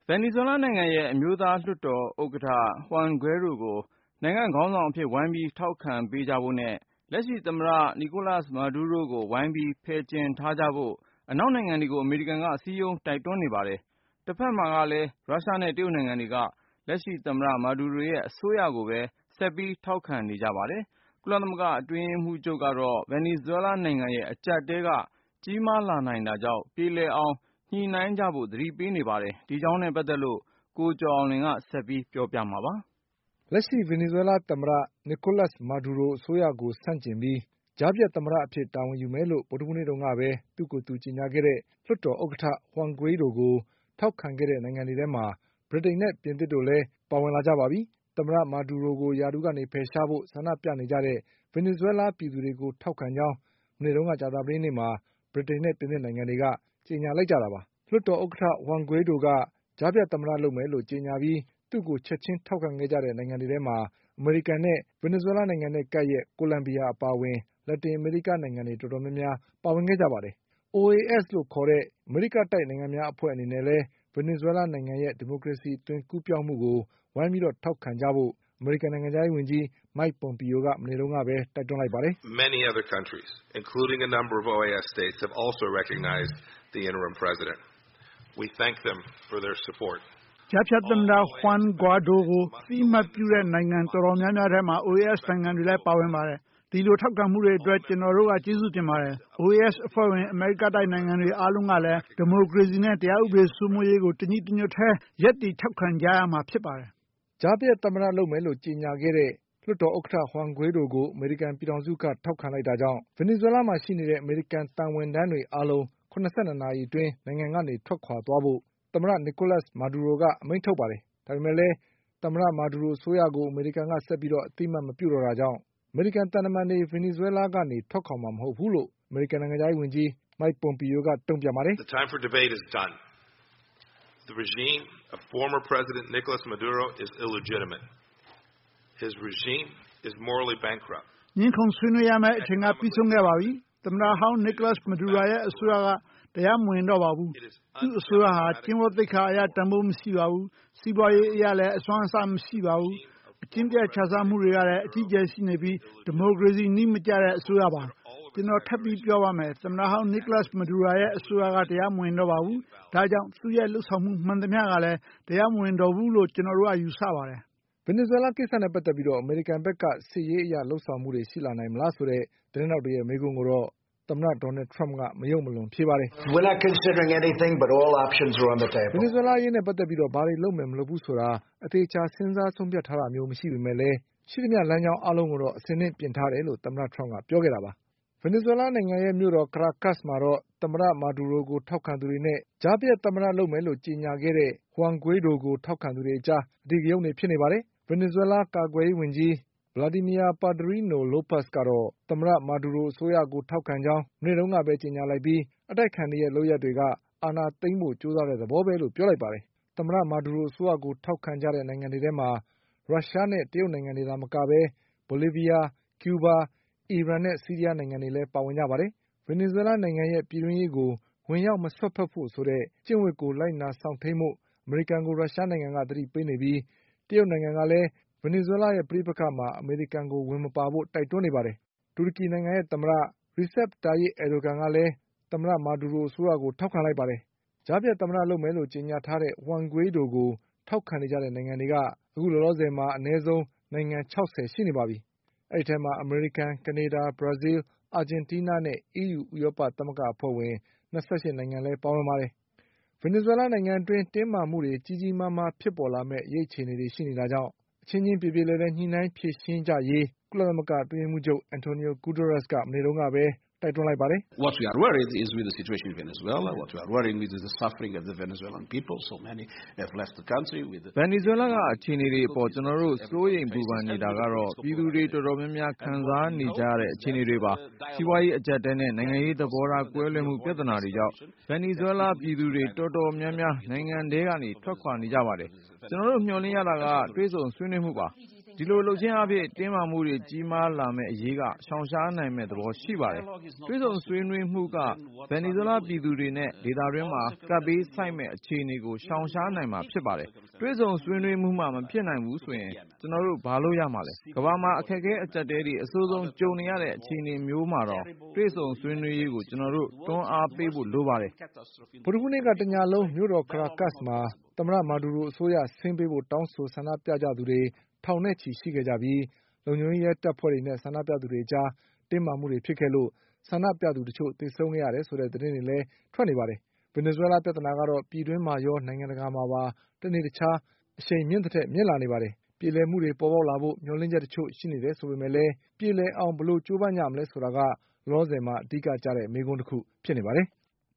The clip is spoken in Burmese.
ဗင်နီဇွဲလားနိုင်ငံရဲ့အမျိုးသားလွှတ်တော်ဥက္ကဋ္ဌ Juan Guaido ကိုနိုင်ငံခေါင်းဆောင်အဖြစ်ဝိုင်းပြီးထောက်ခံပေးကြဖို့နဲ့လက်ရှိသမ္မတ Nicolas Maduro ကိုဝိုင်းပြီးဖယ်ကျဉ်ထားကြဖို့အနောက်နိုင်ငံတွေကိုအမေရိကန်ကစည်းရုံးတိုက်တွန်းနေပါတယ်။တစ်ဖက်မှာကလည်းရုရှားနဲ့တရုတ်နိုင်ငံတွေကလက်ရှိသမ္မတ Maduro ရဲ့အစိုးရကိုပဲဆက်ပြီးထောက်ခံနေကြပါတယ်။ကုလသမဂ္ဂအတွင်းရေးမှူးချုပ်ကတော့ဗင်နီဇွဲလားနိုင်ငံရဲ့အကျပ်အတည်းကကြီးမားလာနိုင်တာကြောင့်ပြေလည်အောင်ညှိနှိုင်းကြဖို့သတိပေးနေပါတယ်။ဒီအကြောင်းနဲ့ပတ်သက်လို့ကိုကျော်အောင်လွင်ကဆက်ပြီးပြောပြမှာပါ။လက်ရှိဗင်နီဇွဲလားသမ္မတ Nicolas Maduro အစိုးရကိုဆန့်ကျင်ပြီးကြားဖြတ်သမ္မတအဖြစ်တာဝန်ယူမယ်လို့ဗုဒ္ဓဟူးနေ့တုန်းကပဲသူ့ကိုယ်သူကြေညာခဲ့တဲ့လွှတ်တော်ဥက္ကဋ္ဌ Juan Guaido ကိုထောက်ခံခဲ့တဲ့နိုင်ငံတွေထဲမှာဗြိတိန်နဲ့ပြင်သစ်တို့လည်းပါဝင်လာကြပါပြီ။သမ္မတ Maduro ကိုရာထူးကနေဖယ်ရှားဖို့ဆန္ဒပြနေကြတဲ့ဗင်နီဇွဲလားပြည်သူတွေကိုထောက်ခံကြောင်းမနေ့တုန်းကကြာသပတေးနေ့မှာဗြိတိန်နဲ့ပြင်သစ်နိုင်ငံတွေကကြေညာလိုက်ကြတာပါ။လွှတ်တော်ဥက္ကဋ္ဌ Juan Guaido ကကြားဖြတ်သမ္မတလုပ်မယ်လို့ကြေညာပြီးသူ့ကိုချက်ချင်းထောက်ခံခဲ့ကြတဲ့နိုင်ငံတွေထဲမှာအမေရိကန်နဲ့ဗင်နီဇွဲလားနိုင်ငံနဲ့ကပ်လျက်ကိုလံဘီယာအပါအဝင်လက်တင်အမေရိကနိုင်ငံတွေတော်တော်များများပါဝင်ခဲ့ကြပါတယ်။ OAS လို့ခေါ်တဲ့အမေရိကတိုက်နိုင်ငံများအဖွဲ့အနေနဲ့လည်းဗင်နီဇွဲလားနိုင်ငံရဲ့ဒီမိုကရေစီအသွင်ကူးပြောင်းမှုကိုဝိုင်းပြီးထောက်ခံကြဖို့အမေရိကန်နိုင်ငံခြားရေးဝန်ကြီး Mike Pompeo ကမနေ့တုန်းကပဲတိုက်တွန်းလိုက်ပါတယ်။ Many other countries, including a number of OAS states, have also recognized the interim president. We thank them for their support. ကြားဖြတ်သမ္မတ Juan Guaido ကိုအသိအမှတ်ပြုတဲ့နိုင်ငံတော်တော်များများထဲမှာ OAS နိုင်ငံတွေလည်းပါဝင်ပါတယ်။ဒီလိုထောက်ခံမှုတွေအတွက်ကျနော်တို့ကကျေးဇူးတင်ပါတယ်။ OAS အဖွဲ့ဝင်အမေရိကတိုက်နိုင်ငံတွေအားလုံးကလည်းဒီမိုကရေစီနဲ့တရားဥပဒေစိုးမိုးရေးကိုတညီတညွတ်တည်းရပ်တည်ထောက်ခံကြရမှာဖြစ်ပါတယ်။ကြားဖြတ်သမ္မတလုပ်မယ်လို့ကြေညာခဲ့တဲ့လွှတ်တော်ဥက္ကဋ္ဌ Juan Guaido ကိုအမေရိကန်ပြည်ထောင်စုကထောက်ခံလိုက်တာကြောင့်ဗင်နီဇွဲလားမှာရှိနေတဲ့အမေရိကန်သံဝန်ထမ်းတွေအားလုံး72နာရီအတွင်းနိုင်ငံကနေထွက်ခွာသွားဖို့သမ္မတ Nicolas Maduro ကအမိန့်ထုတ်ပါတယ်။ဒါပေမဲ့လည်းသမ္မတ Maduro အစိုးရကိုအမေရိကန်ကဆက်ပြီးအသိအမှတ်မပြုတော့တာကြောင့်အမေရိကန်သံတမန်တွေဗင်နီဇွဲလားကနေထွက်ခွာမှာမဟုတ်ဘူးလို့အမေရိကန်နိုင်ငံခြားရေးဝန်ကြီး Mike Pompeo ကတုံ့ပြန်ပါတယ်။ The time for debate is done. The regime of former President Nicolas Maduro is illegitimate. His regime is morally bankrupt. ငြင်းခုန်ဆွေးနွေးရမယ့်အချိန်ကပြီးဆုံးခဲ့ပါပြီ။သမ္မတဟောင်း Nicolas Maduro ရဲ့အစိုးရကတရားမဝင်တော့ပါဘူး။သူ့အစိုးရဟာကျင့်ဝတ်သိက္ခာအရတန်ဖိုးမရှိပါဘူး။စီးပွားရေးအရလည်းအစွမ်းအစမရှိပါဘူး။အကျင့်ပြတ်ခြစားမှုတွေကလည်းအကြီးအကျယ်ရှိနေပြီးဒီမိုကရေစီနည်းမကျတဲ့အစိုးရပါ။ကျွန်တော်ထပ်ပြီးပြောပါမယ်သမ္မတဟောင်း Nicolas Maduro ရဲ့အစိုးရကတရားမဝင်တော့ပါဘူး။ဒါကြောင့်သူ့ရဲ့လှုပ်ဆောင်မှုမှန်သမျှကလည်းတရားမဝင်တော့ဘူးလို့ကျွန်တော်တို့ကယူဆပါတယ်။ဗင်နီဇွဲလားကိစ္စနဲ့ပတ်သက်ပြီးအမေရိကန်ဘက်ကစစ်ရေးအရလှုပ်ဆောင်မှုတွေရှိလာနိုင်မလားဆိုတဲ့သတင်းထောက်တွေရဲ့မေးခွန်းကိုတော့သမ္မတ Donald Trump ကမယုံမလွန်ဖြေပါတယ်။ We're not considering anything but all options are on the table. ဗင်နီဇွဲလားအရေးနဲ့ပတ်သက်ပြီးဘာတွေလုပ်မယ်မလုပ်ဘူးဆိုတာအသေအချာစဉ်းစားဆုံးဖြတ်ထားတာမျိုးမရှိပေမဲ့လည်းရှိသမျှလမ်းကြောင်းအားလုံးကိုတော့အဆင်သင့်ပြင်ထားတယ်လို့သမ္မတ Trump ကပြောခဲ့တာပါ။ဗင်နီဇွဲလားနိုင်ငံရဲ့မြို့တော် Caracas မှာတော့သမ္မတ Maduro ကိုထောက်ခံသူတွေနဲ့ကြားဖြတ်သမ္မတလုပ်မယ်လို့ကြေညာခဲ့တဲ့ Juan Guaido ကိုထောက်ခံသူတွေအကြားအဓိကရုဏ်းတွေဖြစ်နေပါတယ်။ဗင်နီဇွဲလားကာကွယ်ရေးဝန်ကြီးVladimir Padrino Lopez ကတော့သမ္မတ Maduro အစိုးရကိုထောက်ခံကြောင်းမနေ့တုန်းကပဲကြေညာလိုက်ပြီးအတိုက်အခံတွေရဲ့လုပ်ရပ်တွေကအာဏာသိမ်းဖို့ကြိုးစားတဲ့သဘောပဲလို့ပြောလိုက်ပါတယ်။သမ္မတ Maduro အစိုးရကိုထောက်ခံကြတဲ့နိုင်ငံတွေထဲမှာရုရှားနဲ့တရုတ်နိုင်ငံတွေသာမကပဲဘိုလီးဗီးယား၊ကျူးဘား၊အီရန်နဲ့ဆီးရီးယားနိုင်ငံတွေလည်းပါဝင်ကြပါတယ်။ဗင်နီဇွဲလားနိုင်ငံရဲ့ပြည်တွင်းရေးကိုဝင်ရောက်မစွက်ဖက်ဖို့ဆိုတဲ့ကျင့်ဝတ်ကိုလိုက်နာစောင့်ထိန်းဖို့အမေရိကန်ကိုရုရှားနိုင်ငံကသတိပေးနေပြီးတရုတ်နိုင်ငံကလည်းဗင်နီဇွဲလားရဲ့ပဋိပက္ခမှာအမေရိကန်ကိုဝင်မပါဖို့တိုက်တွန်းနေပါတယ်။တူရကီနိုင်ငံရဲ့သမ္မတ Recep Tayyip Erdogan ကလည်းသမ္မတ Maduro အစိုးရကိုထောက်ခံလိုက်ပါတယ်။ကြားဖြတ်သမ္မတလုပ်မယ်လို့ကြေညာထားတဲ့ Juan Guaido ကိုထောက်ခံနေကြတဲ့နိုင်ငံတွေကအခုလောလောဆယ်မှာအနည်းဆုံးနိုင်ငံ60ရှိနေပါပြီ။အဲဒီထဲမှာအမေရိကန်၊ကနေဒါ၊ဘရာဇီးလ်၊အာဂျင်တီးနားနဲ့ EU ဥရောပသမဂ္ဂအဖွဲ့ဝင်28နိုင်ငံလည်းပါဝင်ပါတယ်။ဗင်နီဇွဲလားနိုင်ငံအတွင်းတင်းမာမှုတွေကြီးကြီးမားမားဖြစ်ပေါ်လာမယ့်ရိတ်အခြေအနေတွေရှိနေတာကြောင့်အချင်းချင်းပြေပြေလည်လည်ညှိနှိုင်းဖြေရှင်းကြရေးကုလသမဂ္ဂအတွင်းရေးမှူးချုပ် Antonio Guterres ကမနေ့တုန်းကပဲတိုက်တွန်းလိုက်ပါတယ်။ What we are worried is with the situation in Venezuela. What we are worried with is the suffering of the Venezuelan people. So many have left the country with the ဗင်နီဇွဲလားကအခြေအနေတွေအပေါ်ကျွန်တော်တို့စိုးရိမ်ပူပန်နေတာကတော့ပြည်သူတွေတော်တော်များများခံစားနေကြရတဲ့အခြေအနေတွေပါစီးပွားရေးအကျပ်တဲနဲ့နိုင်ငံရေးသဘောထားကွဲလွဲမှုပြဿနာတွေကြောင့်ဗင်နီဇွဲလားပြည်သူတွေတော်တော်များများနိုင်ငံထဲကနေထွက်ခွာနေကြပါတယ်ကျွန်တော်တို့မျှော်လင့်ရတာကတွေ့ဆုံဆွေးနွေးမှုပါဒီလိုလုပ်ခြင်းအပြင်တင်းမာမှုတွေကြီးမားလာမယ့်အရေးကရှောင်ရှားနိုင်မယ့်သဘောရှိပါတယ်။တွေ့ဆုံဆွေးနွေးမှုကဗင်နီဇွဲလားပြည်သူတွေနဲ့ဒေသတွင်းမှာကပ်ဘေးဆိုက်မဲ့အခြေအနေကိုရှောင်ရှားနိုင်မှာဖြစ်ပါတယ်။တွေ့ဆုံဆွေးနွေးမှုမှမဖြစ်နိုင်ဘူးဆိုရင်ကျွန်တော်တို့ဘာလို့ရမှာလဲ။ကမ္ဘာမှာအခက်အခဲအကျပ်တဲတွေအဆိုးဆုံးကြုံနေရတဲ့အခြေအနေမျိုးမှာတော့တွေ့ဆုံဆွေးနွေးရေးကိုကျွန်တော်တို့တွန်းအားပေးဖို့လိုပါတယ်။ဗုဒ္ဓဟူးနေ့ကတညလုံးမြို့တော် Caracas မှာသမ္မတမာဒူရိုအစိုးရဆင်းပေးဖို့တောင်းဆိုဆန္ဒပြကြသူတွေထောင်နဲ့ချီရှိခဲ့ကြပြီးလုံခြုံရေးရဲတပ်ဖွဲ့တွေနဲ့ဆန္ဒပြသူတွေကြားတင်းမာမှုတွေဖြစ်ခဲ့လို့ဆန္ဒပြသူတချို့သေဆုံးခဲ့ရတယ်ဆိုတဲ့သတင်းတွေလည်းထွက်နေပါတယ်။ဗင်နီဇွဲလားပြဿနာကတော့ပြည်တွင်းမှာရောနိုင်ငံတကာမှာပါတနေ့တခြားအရှိန်မြင့်တဲ့ထက်မြင့်လာနေပါတယ်။ပြေလည်မှုတွေပေါ်ပေါက်လာဖို့မျှော်လင့်ချက်တချို့ရှိနေတယ်ဆိုပေမဲ့လည်းပြေလည်အောင်ဘယ်လိုကြိုးပမ်းကြမလဲဆိုတာကလောလောဆယ်မှာအဓိကကျတဲ့မေးခွန်းတစ်ခုဖြစ်နေပါတယ်။